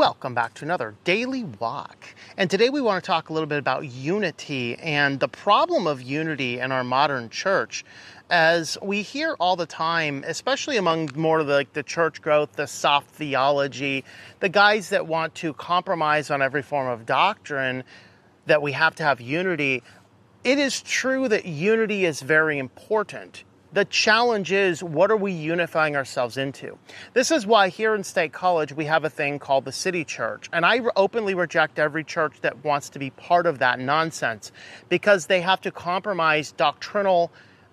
Welcome back to another Daily Walk. And today we want to talk a little bit about unity and the problem of unity in our modern church. As we hear all the time, especially among more of the church growth, the soft theology, the guys that want to compromise on every form of doctrine, that we have to have unity. It is true that unity is very important. The challenge is, what are we unifying ourselves into? This is why here in State College we have a thing called the City Church. And I openly reject every church that wants to be part of that nonsense because they have to compromise doctrinal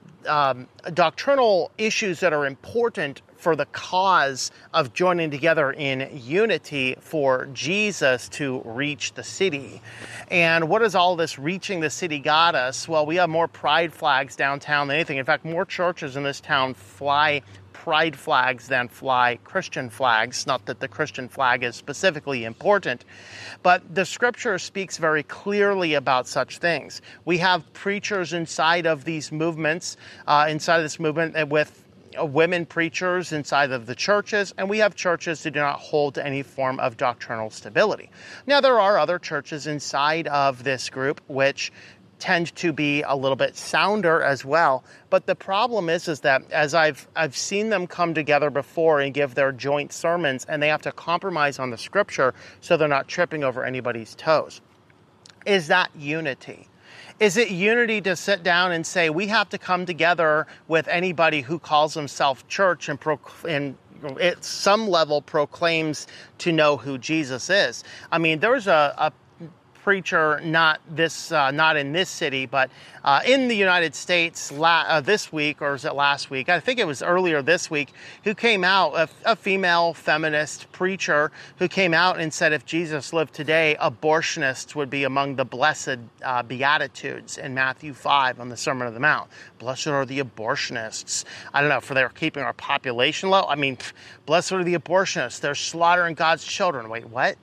issues that are important for the cause of joining together in unity for Jesus to reach the city. And what has all this reaching the city got us? Well, we have more pride flags downtown than anything. In fact, more churches in this town fly pride flags than fly Christian flags. Not that the Christian flag is specifically important, but the scripture speaks very clearly about such things. We have preachers inside of these movements, inside of this movement with women preachers inside of the churches, and we have churches that do not hold to any form of doctrinal stability. Now, there are other churches inside of this group which tend to be a little bit sounder as well. But the problem is that as I've seen them come together before and give their joint sermons, and they have to compromise on the scripture so they're not tripping over anybody's toes. Is that unity? Is it unity to sit down and say we have to come together with anybody who calls himself church and at some level proclaims to know who Jesus is? I mean, there's a preacher, not in this city, but in the United States this week, or is it last week? I think it was earlier this week, who came out, a female feminist preacher who came out and said if Jesus lived today, abortionists would be among the blessed Beatitudes in Matthew 5 on the Sermon on the Mount. Blessed are the abortionists. I don't know, for they're keeping our population low. I mean, blessed are the abortionists. They're slaughtering God's children. Wait, what?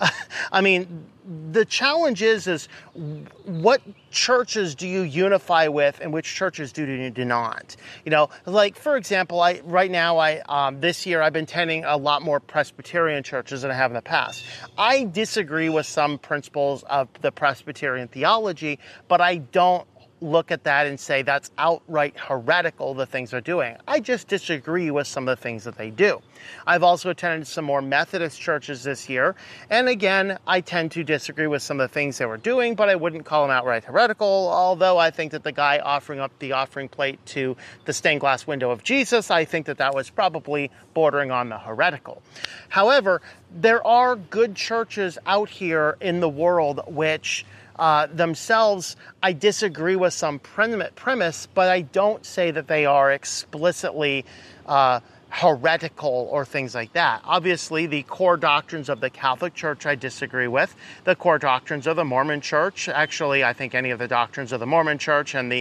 I mean, the challenge is what churches do you unify with and which churches do you not? You know, like, for example, this year I've been attending a lot more Presbyterian churches than I have in the past. I disagree with some principles of the Presbyterian theology, but I don't look at that and say that's outright heretical, the things they're doing. I just disagree with some of the things that they do. I've also attended some more Methodist churches this year, and again, I tend to disagree with some of the things they were doing, but I wouldn't call them outright heretical, although I think that the guy offering up the offering plate to the stained glass window of Jesus, I think that was probably bordering on the heretical. However, there are good churches out here in the world which themselves, I disagree with some premise, but I don't say that they are explicitly heretical or things like that. Obviously, the core doctrines of the Catholic Church I disagree with. The core doctrines of the Mormon Church, actually, I think any of the doctrines of the Mormon Church and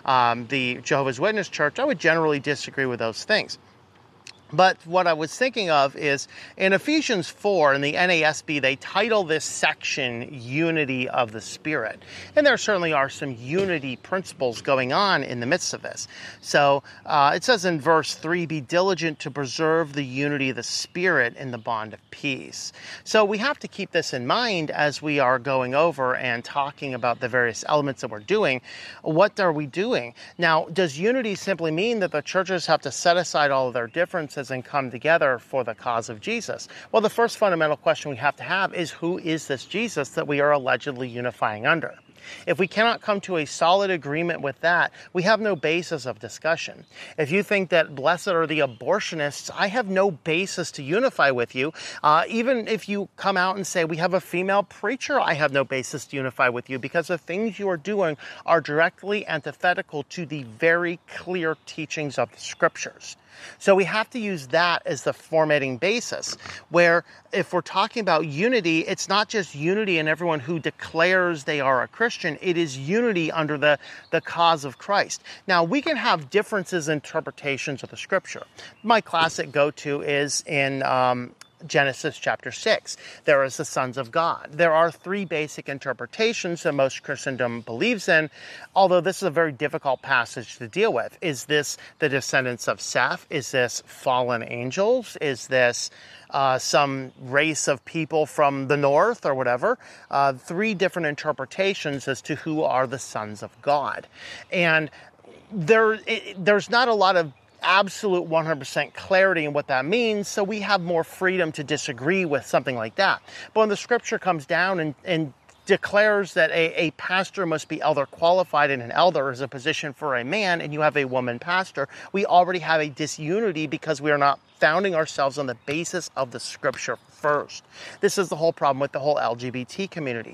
the Jehovah's Witness Church, I would generally disagree with those things. But what I was thinking of is in Ephesians 4 in the NASB, they title this section Unity of the Spirit. And there certainly are some unity principles going on in the midst of this. So it says in verse 3, be diligent to preserve the unity of the Spirit in the bond of peace. So we have to keep this in mind as we are going over and talking about the various elements that we're doing. What are we doing? Now, does unity simply mean that the churches have to set aside all of their differences and come together for the cause of Jesus? Well, the first fundamental question we have to have is, who is this Jesus that we are allegedly unifying under? If we cannot come to a solid agreement with that, we have no basis of discussion. If you think that blessed are the abortionists, I have no basis to unify with you. Even if you come out and say we have a female preacher, I have no basis to unify with you because the things you are doing are directly antithetical to the very clear teachings of the scriptures. So we have to use that as the formatting basis, where if we're talking about unity, it's not just unity in everyone who declares they are a Christian. It is unity under the cause of Christ. Now, we can have differences in interpretations of the scripture. My classic go-to is in Genesis chapter 6. There is the sons of God. There are three basic interpretations that most Christendom believes in, although this is a very difficult passage to deal with. Is this the descendants of Seth? Is this fallen angels? Is this some race of people from the north or whatever? Three different interpretations as to who are the sons of God. And there's not a lot of absolute 100% clarity in what that means, so we have more freedom to disagree with something like that. But when the scripture comes down and declares that a pastor must be elder qualified, and an elder is a position for a man, and you have a woman pastor, we already have a disunity because we are not founding ourselves on the basis of the scripture first. This is the whole problem with the whole LGBT community.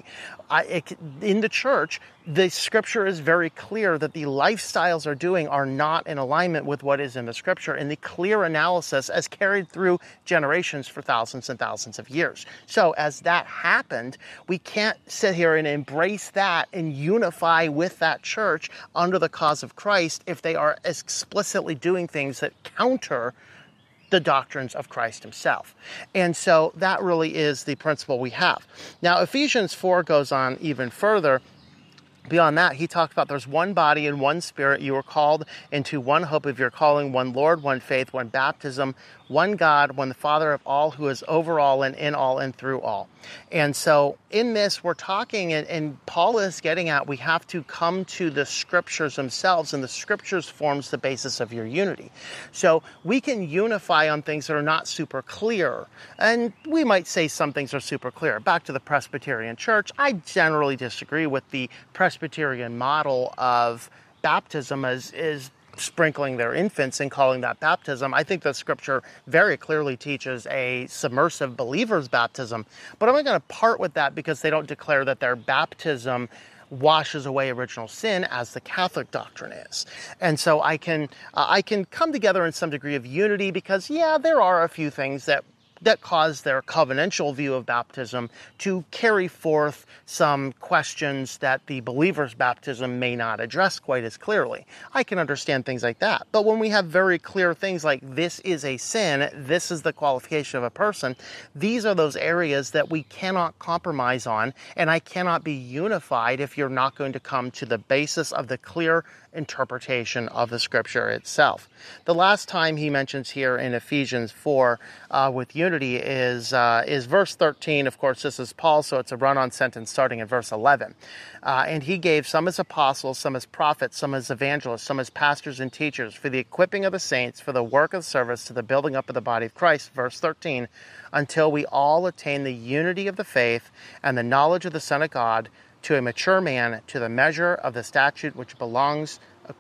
In the church, the scripture is very clear that the lifestyles are not in alignment with what is in the scripture, and the clear analysis as carried through generations for thousands and thousands of years. So as that happened, we can't sit here and embrace that and unify with that church under the cause of Christ if they are explicitly doing things that counter the doctrines of Christ himself. And so that really is the principle we have. Now, Ephesians 4 goes on even further. Beyond that, he talks about there's one body and one spirit. You are called into one hope of your calling, one Lord, one faith, one baptism, one God, one the Father of all, who is over all and in all and through all. And so in this, we're talking, and Paul is getting at, we have to come to the scriptures themselves, and the scriptures forms the basis of your unity. So we can unify on things that are not super clear, and we might say some things are super clear. Back to the Presbyterian Church, I generally disagree with the Presbyterian model of baptism as sprinkling their infants and calling that baptism. I think the scripture very clearly teaches a submersive believer's baptism, but I'm not going to part with that because they don't declare that their baptism washes away original sin as the Catholic doctrine is. And so I can come together in some degree of unity because, yeah, there are a few things that cause their covenantal view of baptism to carry forth some questions that the believer's baptism may not address quite as clearly. I can understand things like that. But when we have very clear things like this is a sin, this is the qualification of a person, these are those areas that we cannot compromise on, and I cannot be unified if you're not going to come to the basis of the clear interpretation of the scripture itself. The last time he mentions here in Ephesians 4 with unity is verse 13. Of course, this is Paul, so it's a run-on sentence starting in verse 11. And he gave some as apostles, some as prophets, some as evangelists, some as pastors and teachers, for the equipping of the saints, for the work of service, to the building up of the body of Christ, verse 13, until we all attain the unity of the faith and the knowledge of the Son of God, to a mature man, to the measure of the statute which belongs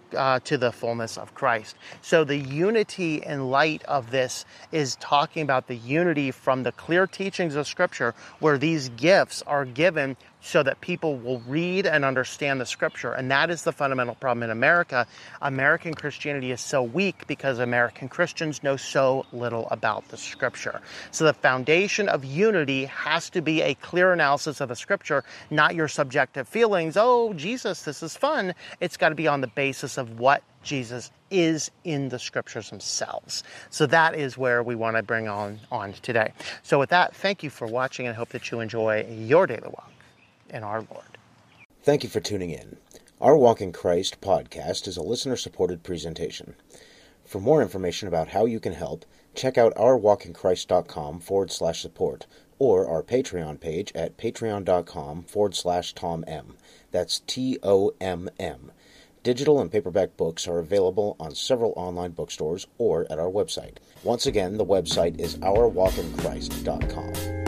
to the fullness of Christ. So the unity in light of this is talking about the unity from the clear teachings of Scripture, where these gifts are given so that people will read and understand the Scripture. And that is the fundamental problem in America. American Christianity is so weak because American Christians know so little about the Scripture. So the foundation of unity has to be a clear analysis of the Scripture, not your subjective feelings. Oh, Jesus, this is fun. It's got to be on the basis of what Jesus is in the Scriptures themselves. So that is where we want to bring on today. So with that, thank you for watching, and I hope that you enjoy your daily walk in our Lord. Thank you for tuning in. Our Walk in Christ podcast is a listener-supported presentation. For more information about how you can help, check out ourwalkinchrist.com/support or our Patreon page at patreon.com/TomM. That's TOMM. Digital and paperback books are available on several online bookstores or at our website. Once again, the website is ourwalkinchrist.com.